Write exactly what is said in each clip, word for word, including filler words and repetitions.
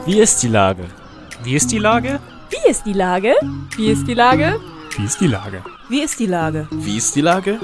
Wie ist die Lage? Wie ist die Lage? Wie ist die Lage? Wie ist die Lage? Wie ist die Lage? Wie ist die Lage? Wie ist die Lage?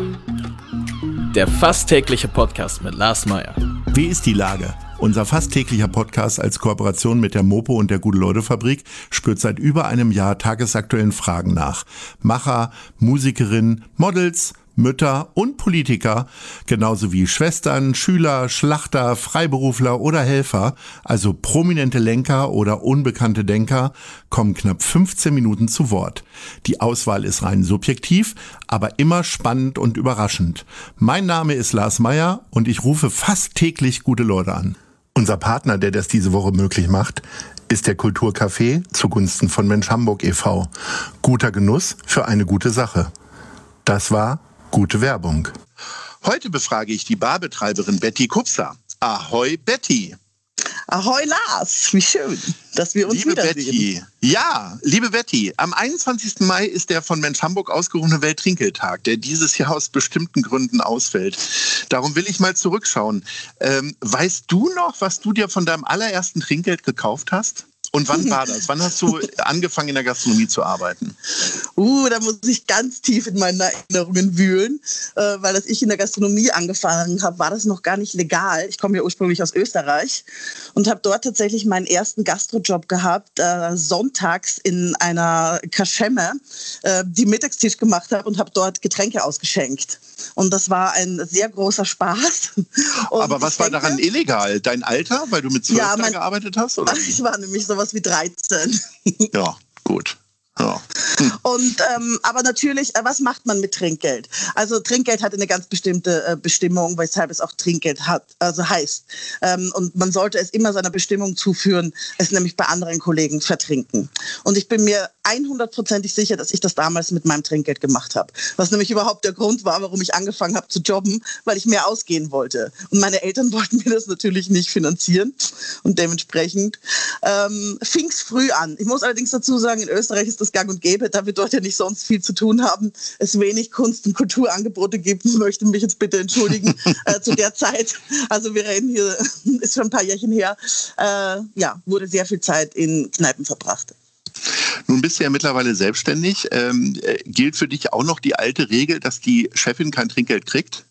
Der fast tägliche Podcast mit Lars Meyer. Wie ist die Lage? Unser fast täglicher Podcast als Kooperation mit der Mopo und der Gute-Leute-Fabrik spürt seit über einem Jahr tagesaktuellen Fragen nach. Macher, Musikerinnen, Models, Mütter und Politiker, genauso wie Schwestern, Schüler, Schlachter, Freiberufler oder Helfer, also prominente Lenker oder unbekannte Denker, kommen knapp fünfzehn Minuten zu Wort. Die Auswahl ist rein subjektiv, aber immer spannend und überraschend. Mein Name ist Lars Meyer und ich rufe fast täglich gute Leute an. Unser Partner, der das diese Woche möglich macht, ist der Kulturcafé zugunsten von Mensch Hamburg e V Guter Genuss für eine gute Sache. Das war gute Werbung. Heute befrage ich die Barbetreiberin Betty Kupsa. Ahoi Betty. Ahoi Lars, wie schön, dass wir uns liebe wiedersehen. Betty, ja, liebe Betty, am einundzwanzigsten Mai ist der von Mensch Hamburg ausgerufene Welttrinkgeldtag, der dieses Jahr aus bestimmten Gründen ausfällt. Darum will ich mal zurückschauen. Ähm, weißt du noch, was du dir von deinem allerersten Trinkgeld gekauft hast? Und wann war das? Wann hast du angefangen, in der Gastronomie zu arbeiten? Uh, da muss ich ganz tief in meinen Erinnerungen wühlen, äh, weil als ich in der Gastronomie angefangen habe, war das noch gar nicht legal. Ich komme ja ursprünglich aus Österreich und habe dort tatsächlich meinen ersten Gastrojob gehabt, äh, sonntags in einer Kaschemme, äh, die Mittagstisch gemacht habe und habe dort Getränke ausgeschenkt. Und das war ein sehr großer Spaß. Und aber was war denke, daran illegal? Dein Alter, weil du mit zwölf ja, da gearbeitet hast? Oder? Ich war nämlich sowas wie dreizehn. Ja, gut. Ja. Hm. Und ähm, aber natürlich, äh, was macht man mit Trinkgeld? Also Trinkgeld hat eine ganz bestimmte äh, Bestimmung, weshalb es auch Trinkgeld hat, also heißt. Ähm, und man sollte es immer seiner Bestimmung zuführen, es nämlich bei anderen Kollegen vertrinken. Und ich bin mir hundertprozentig sicher, dass ich das damals mit meinem Trinkgeld gemacht habe. Was nämlich überhaupt der Grund war, warum ich angefangen habe zu jobben, weil ich mehr ausgehen wollte. Und meine Eltern wollten mir das natürlich nicht finanzieren. Und dementsprechend ähm, fing es früh an. Ich muss allerdings dazu sagen, in Österreich ist das gang und gäbe, da wir dort ja nicht sonst viel zu tun haben, es wenig Kunst- und Kulturangebote gibt. Ich möchte mich jetzt bitte entschuldigen äh, zu der Zeit. Also wir reden hier, ist schon ein paar Jährchen her, äh, ja, wurde sehr viel Zeit in Kneipen verbracht. Nun bist du ja mittlerweile selbstständig. Ähm, äh, gilt für dich auch noch die alte Regel, dass die Chefin kein Trinkgeld kriegt?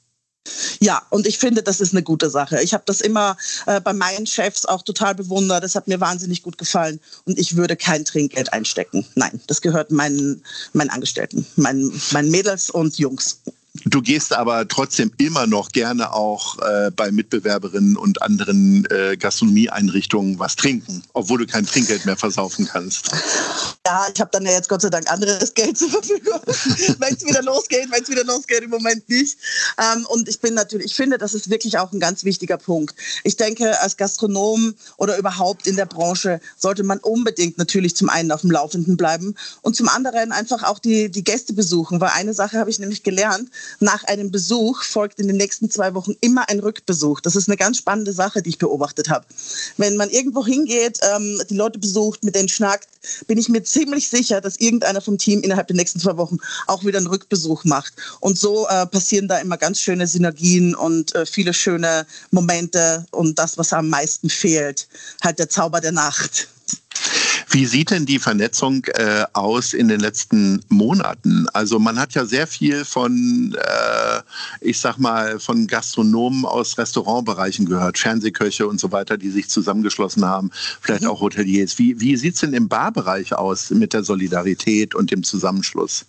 Ja, und ich finde, das ist eine gute Sache. Ich habe das immer äh, bei meinen Chefs auch total bewundert. Das hat mir wahnsinnig gut gefallen. Und ich würde kein Trinkgeld einstecken. Nein, das gehört meinen, meinen Angestellten, meinen, meinen Mädels und Jungs. Du gehst aber trotzdem immer noch gerne auch äh, bei Mitbewerberinnen und anderen äh, Gastronomieeinrichtungen was trinken, obwohl du kein Trinkgeld mehr versaufen kannst. Ja, ich habe dann ja jetzt Gott sei Dank anderes Geld zur Verfügung, wenn es wieder losgeht, wenn es wieder losgeht, im Moment nicht. Ähm, und ich bin natürlich, ich finde, das ist wirklich auch ein ganz wichtiger Punkt. Ich denke, als Gastronom oder überhaupt in der Branche sollte man unbedingt natürlich zum einen auf dem Laufenden bleiben und zum anderen einfach auch die, die Gäste besuchen, weil eine Sache habe ich nämlich gelernt: Nach einem Besuch folgt in den nächsten zwei Wochen immer ein Rückbesuch. Das ist eine ganz spannende Sache, die ich beobachtet habe. Wenn man irgendwo hingeht, ähm, die Leute besucht, mit denen schnackt, bin ich mir ziemlich sicher, dass irgendeiner vom Team innerhalb der nächsten zwei Wochen auch wieder einen Rückbesuch macht. Und so äh, passieren da immer ganz schöne Synergien und äh, viele schöne Momente. Und das, was am meisten fehlt, halt der Zauber der Nacht. Wie sieht denn die Vernetzung äh, aus in den letzten Monaten? Also man hat ja sehr viel von, äh, ich sag mal, von Gastronomen aus Restaurantbereichen gehört, Fernsehköche und so weiter, die sich zusammengeschlossen haben, vielleicht auch Hoteliers. Wie, wie sieht es denn im Barbereich aus mit der Solidarität und dem Zusammenschluss?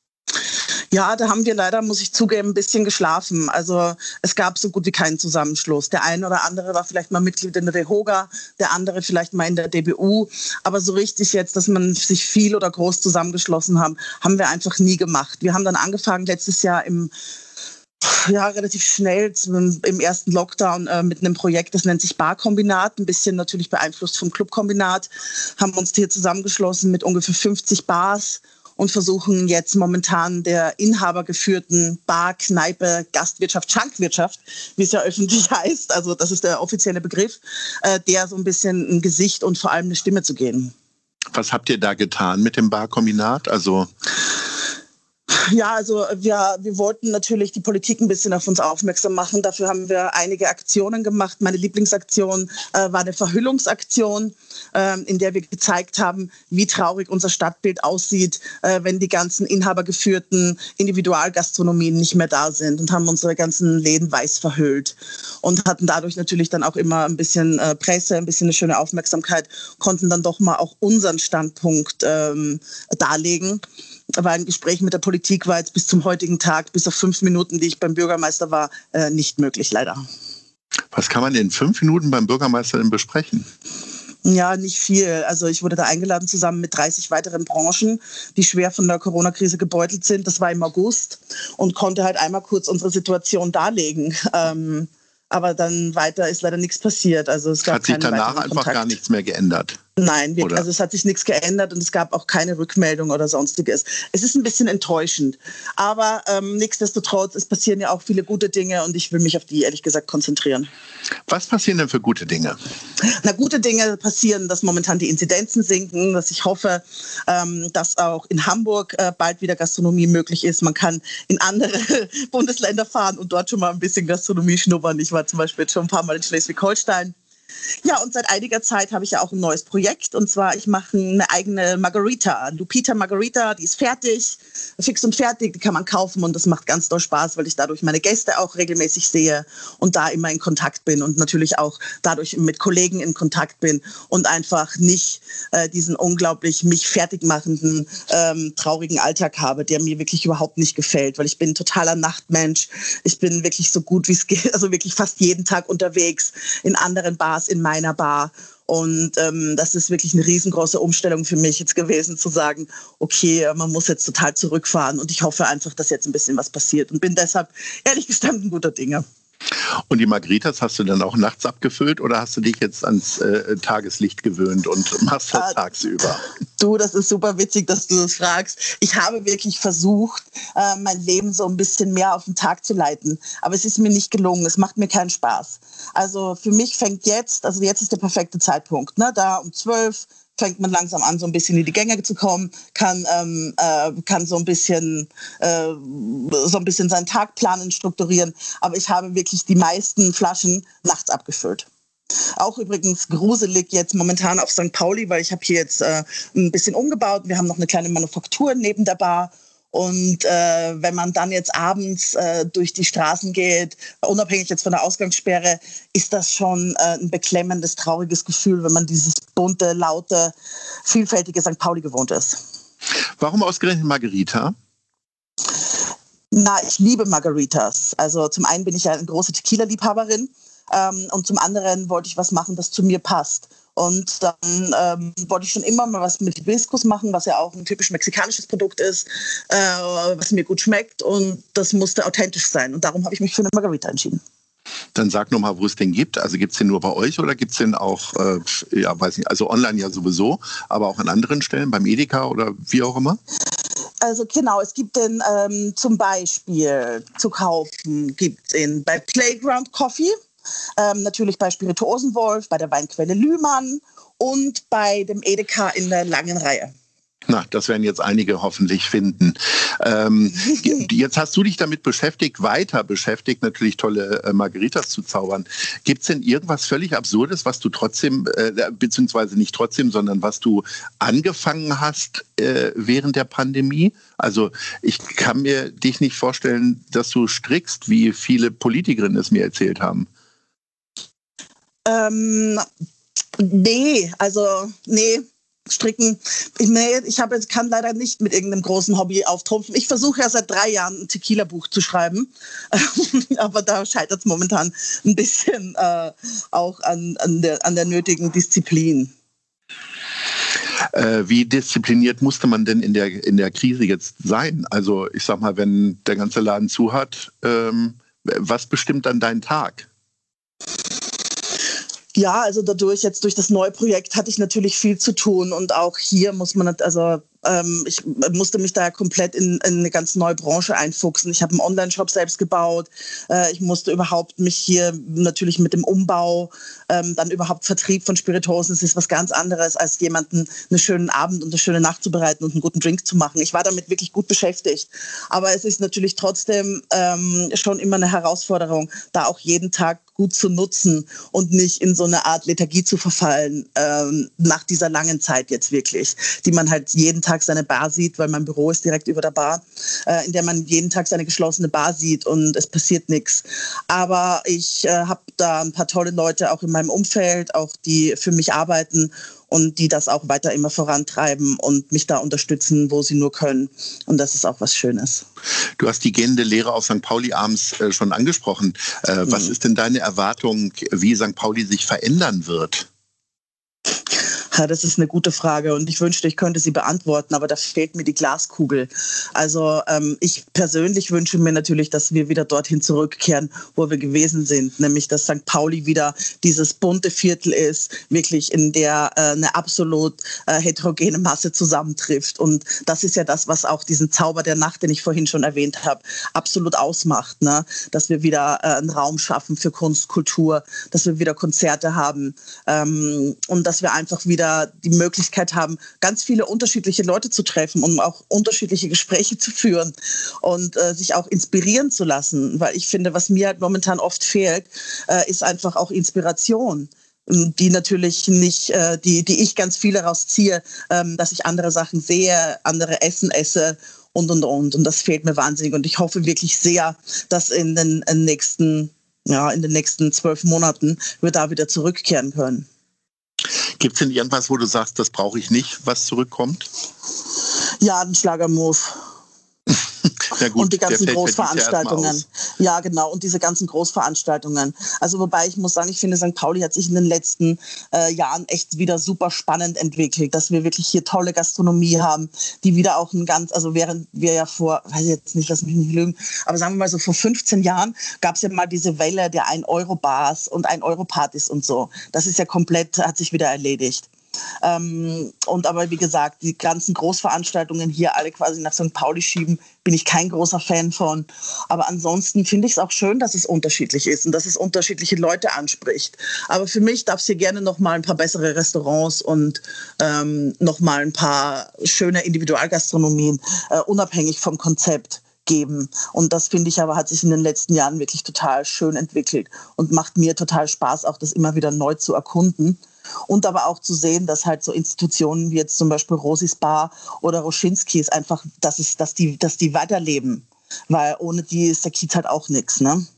Ja, da haben wir leider, muss ich zugeben, ein bisschen geschlafen. Also es gab so gut wie keinen Zusammenschluss. Der eine oder andere war vielleicht mal Mitglied in der DEHOGA, der andere vielleicht mal in der D B U. Aber so richtig jetzt, dass man sich viel oder groß zusammengeschlossen haben, haben wir einfach nie gemacht. Wir haben dann angefangen letztes Jahr im ja, relativ schnell im ersten Lockdown äh, mit einem Projekt, das nennt sich Barkombinat, ein bisschen natürlich beeinflusst vom Clubkombinat, haben uns hier zusammengeschlossen mit ungefähr fünfzig Bars und versuchen jetzt momentan der inhabergeführten Bar, Kneipe, Gastwirtschaft, Schankwirtschaft, wie es ja öffentlich heißt, also das ist der offizielle Begriff, äh, der so ein bisschen ein Gesicht und vor allem eine Stimme zu geben. Was habt ihr da getan mit dem Barkombinat? Also Ja, also wir, wir wollten natürlich die Politik ein bisschen auf uns aufmerksam machen. Dafür haben wir einige Aktionen gemacht. Meine Lieblingsaktion äh, war eine Verhüllungsaktion, äh, in der wir gezeigt haben, wie traurig unser Stadtbild aussieht, äh, wenn die ganzen inhabergeführten Individualgastronomien nicht mehr da sind, und haben unsere ganzen Läden weiß verhüllt und hatten dadurch natürlich dann auch immer ein bisschen äh, Presse, ein bisschen eine schöne Aufmerksamkeit, konnten dann doch mal auch unseren Standpunkt ähm, darlegen. Aber ein Gespräch mit der Politik war jetzt bis zum heutigen Tag, bis auf fünf Minuten, die ich beim Bürgermeister war, äh, nicht möglich, leider. Was kann man in fünf Minuten beim Bürgermeister denn besprechen? Ja, nicht viel. Also ich wurde da eingeladen zusammen mit dreißig weiteren Branchen, die schwer von der Corona-Krise gebeutelt sind. Das war im August, und konnte halt einmal kurz unsere Situation darlegen. Ähm, aber dann weiter ist leider nichts passiert. Also es gab Hat sich danach einfach Kontakt. gar nichts mehr geändert? Nein, wir, Oder? also es hat sich nichts geändert, und es gab auch keine Rückmeldung oder sonstiges. Es ist ein bisschen enttäuschend, aber ähm, nichtsdestotrotz, es passieren ja auch viele gute Dinge, und ich will mich auf die ehrlich gesagt konzentrieren. Was passieren denn für gute Dinge? Na, gute Dinge passieren, dass momentan die Inzidenzen sinken, dass ich hoffe, ähm, dass auch in Hamburg äh, bald wieder Gastronomie möglich ist. Man kann in andere Bundesländer fahren und dort schon mal ein bisschen Gastronomie schnuppern. Ich war zum Beispiel jetzt schon ein paar Mal in Schleswig-Holstein. Ja, und seit einiger Zeit habe ich ja auch ein neues Projekt, und zwar ich mache eine eigene Margarita, Lupita Margarita, die ist fertig, fix und fertig, die kann man kaufen, und das macht ganz doll Spaß, weil ich dadurch meine Gäste auch regelmäßig sehe und da immer in Kontakt bin und natürlich auch dadurch mit Kollegen in Kontakt bin und einfach nicht äh, diesen unglaublich mich fertig machenden, ähm, traurigen Alltag habe, der mir wirklich überhaupt nicht gefällt, weil ich bin ein totaler Nachtmensch, ich bin wirklich so gut wie es geht, also wirklich fast jeden Tag unterwegs in anderen Bars, in meiner Bar. Und ähm, das ist wirklich eine riesengroße Umstellung für mich jetzt gewesen, zu sagen, okay, man muss jetzt total zurückfahren, und ich hoffe einfach, dass jetzt ein bisschen was passiert, und bin deshalb ehrlich gestanden guter Dinge. Und die Margaritas hast du dann auch nachts abgefüllt, oder hast du dich jetzt ans äh, Tageslicht gewöhnt und machst das äh, tagsüber? Du, das ist super witzig, dass du das fragst. Ich habe wirklich versucht, äh, mein Leben so ein bisschen mehr auf den Tag zu leiten. Aber es ist mir nicht gelungen. Es macht mir keinen Spaß. Also für mich fängt jetzt, also jetzt ist der perfekte Zeitpunkt, ne? Da um zwölf fängt man langsam an, so ein bisschen in die Gänge zu kommen, kann, ähm, äh, kann so ein bisschen, äh, so ein bisschen seinen Tag planen, strukturieren. Aber ich habe wirklich die meisten Flaschen nachts abgefüllt. Auch übrigens gruselig jetzt momentan auf Sankt Pauli, weil ich habe hier jetzt äh, ein bisschen umgebaut. Wir haben noch eine kleine Manufaktur neben der Bar. Und äh, wenn man dann jetzt abends äh, durch die Straßen geht, unabhängig jetzt von der Ausgangssperre, ist das schon äh, ein beklemmendes, trauriges Gefühl, wenn man dieses bunte, laute, vielfältige Sankt Pauli gewohnt ist. Warum ausgerechnet Margarita? Na, ich liebe Margaritas. Also zum einen bin ich ja eine große Tequila-Liebhaberin, ähm, und zum anderen wollte ich was machen, das zu mir passt. Und dann ähm, wollte ich schon immer mal was mit Hibiskus machen, was ja auch ein typisch mexikanisches Produkt ist, äh, was mir gut schmeckt, und das musste authentisch sein. Und darum habe ich mich für eine Margarita entschieden. Dann sag nochmal, wo es den gibt. Also gibt es den nur bei euch, oder gibt es den auch, äh, ja, weiß nicht, also online ja sowieso, aber auch an anderen Stellen, beim Edeka oder wie auch immer? Also genau, es gibt den ähm, zum Beispiel zu kaufen, gibt es ihn bei Playground Coffee. Ähm, natürlich bei Spirituosenwolf, bei der Weinquelle Lühmann und bei dem Edeka in der langen Reihe. Na, das werden jetzt einige hoffentlich finden. Ähm, jetzt hast du dich damit beschäftigt, weiter beschäftigt, natürlich tolle äh, Margaritas zu zaubern. Gibt es denn irgendwas völlig Absurdes, was du trotzdem, äh, beziehungsweise nicht trotzdem, sondern was du angefangen hast äh, während der Pandemie? Also ich kann mir dich nicht vorstellen, dass du strickst, wie viele Politikerinnen es mir erzählt haben. Ähm, nee, also nee, stricken. Ich, nee, ich hab, kann leider nicht mit irgendeinem großen Hobby auftrumpfen. Ich versuche ja seit drei Jahren ein Tequila-Buch zu schreiben, aber da scheitert es momentan ein bisschen äh, auch an, an, der, an der nötigen Disziplin. Äh, wie diszipliniert musste man denn in der, in der Krise jetzt sein? Also ich sag mal, wenn der ganze Laden zu hat, ähm, was bestimmt dann deinen Tag? Ja, also dadurch, jetzt durch das neue Projekt hatte ich natürlich viel zu tun, und auch hier muss man, also ähm, ich musste mich da komplett in, in eine ganz neue Branche einfuchsen. Ich habe einen Online-Shop selbst gebaut. Äh, ich musste überhaupt mich hier natürlich mit dem Umbau, ähm, dann überhaupt Vertrieb von Spirituosen. Das ist was ganz anderes, als jemanden einen schönen Abend und eine schöne Nacht zu bereiten und einen guten Drink zu machen. Ich war damit wirklich gut beschäftigt. Aber es ist natürlich trotzdem ähm, schon immer eine Herausforderung, da auch jeden Tag gut zu nutzen und nicht in so eine Art Lethargie zu verfallen, ähm, nach dieser langen Zeit jetzt wirklich, die man halt jeden Tag seine Bar sieht, weil mein Büro ist direkt über der Bar, äh, in der man jeden Tag seine geschlossene Bar sieht und es passiert nichts. Aber ich äh, habe da ein paar tolle Leute auch in meinem Umfeld, auch die für mich arbeiten und die das auch weiter immer vorantreiben und mich da unterstützen, wo sie nur können. Und das ist auch was Schönes. Du hast die gehende Lehre auf Sankt Pauli abends äh, schon angesprochen. Äh, mhm. Was ist denn deine Erwartung, wie Sankt Pauli sich verändern wird? Ja, das ist eine gute Frage und ich wünschte, ich könnte sie beantworten, aber da fehlt mir die Glaskugel. Also ähm, ich persönlich wünsche mir natürlich, dass wir wieder dorthin zurückkehren, wo wir gewesen sind, nämlich dass Sankt Pauli wieder dieses bunte Viertel ist, wirklich in der äh, eine absolut äh, heterogene Masse zusammentrifft. Und das ist ja das, was auch diesen Zauber der Nacht, den ich vorhin schon erwähnt habe, absolut ausmacht, ne? Dass wir wieder äh, einen Raum schaffen für Kunst, Kultur, dass wir wieder Konzerte haben ähm, und dass wir einfach wieder die Möglichkeit haben, ganz viele unterschiedliche Leute zu treffen, um auch unterschiedliche Gespräche zu führen und äh, sich auch inspirieren zu lassen. Weil ich finde, was mir halt momentan oft fehlt, äh, ist einfach auch Inspiration, die natürlich nicht, äh, die, die ich ganz viel daraus ziehe, ähm, dass ich andere Sachen sehe, andere Essen esse und, und, und. Und das fehlt mir wahnsinnig. Und ich hoffe wirklich sehr, dass in den, in nächsten, ja, in den nächsten zwölf Monaten wir da wieder zurückkehren können. Gibt es denn irgendwas, wo du sagst, das brauche ich nicht, was zurückkommt? Ja, ein Schlagermove. Ja gut, und die ganzen der Großveranstaltungen. Ja, genau. Und diese ganzen Großveranstaltungen. Also wobei ich muss sagen, ich finde, Sankt Pauli hat sich in den letzten äh, Jahren echt wieder super spannend entwickelt, dass wir wirklich hier tolle Gastronomie haben, die wieder auch ein ganz, also während wir ja vor, weiß ich jetzt nicht, lass mich nicht lügen, aber sagen wir mal so vor fünfzehn Jahren gab es ja mal diese Welle der ein Euro Bars und ein Euro Partys und so. Das ist ja komplett, hat sich wieder erledigt. Ähm, und aber wie gesagt, die ganzen Großveranstaltungen hier alle quasi nach Sankt Pauli schieben, bin ich kein großer Fan von. Aber ansonsten finde ich es auch schön, dass es unterschiedlich ist und dass es unterschiedliche Leute anspricht. Aber für mich darf es hier gerne noch mal ein paar bessere Restaurants und ähm, noch mal ein paar schöne Individualgastronomien, äh, unabhängig vom Konzept geben. Und das finde ich aber hat sich in den letzten Jahren wirklich total schön entwickelt und macht mir total Spaß, auch das immer wieder neu zu erkunden. Und aber auch zu sehen, dass halt so Institutionen wie jetzt zum Beispiel Rosis Bar oder Roschinskis einfach, dass, es, dass, die, dass die weiterleben. Weil ohne die ist der Kiez halt auch nichts, ne?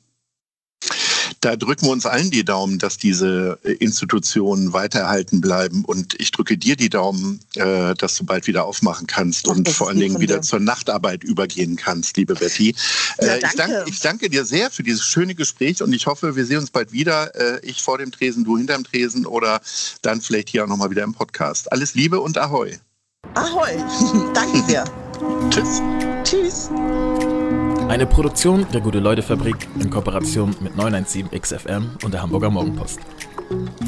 Da drücken wir uns allen die Daumen, dass diese Institutionen weitererhalten bleiben. Und ich drücke dir die Daumen, äh, dass du bald wieder aufmachen kannst Ach, und vor allen Dingen wieder zur Nachtarbeit übergehen kannst, liebe Betty. Ja, äh, ich, danke, ich danke dir sehr für dieses schöne Gespräch und ich hoffe, wir sehen uns bald wieder. Äh, ich vor dem Tresen, du hinterm Tresen oder dann vielleicht hier auch nochmal wieder im Podcast. Alles Liebe und Ahoi. Ahoi. Danke sehr. Tschüss. Tschüss. Eine Produktion der Gute-Leute-Fabrik in Kooperation mit neun eins sieben X F M und der Hamburger Morgenpost.